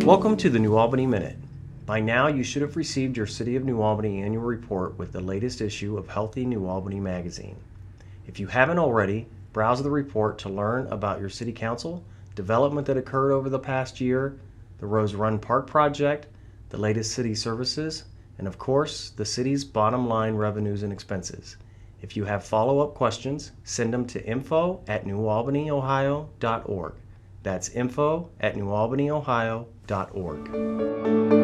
Welcome to the New Albany Minute. By now, you should have received your City of New Albany annual report with the latest issue of Healthy New Albany magazine. If you haven't already, browse the report to learn about your City Council, development that occurred over the past year, the Rose Run Park project, the latest city services, and of course, the city's bottom line revenues and expenses. If you have follow-up questions, send them to info@newalbanyohio.org. That's info@newalbanyohio.org.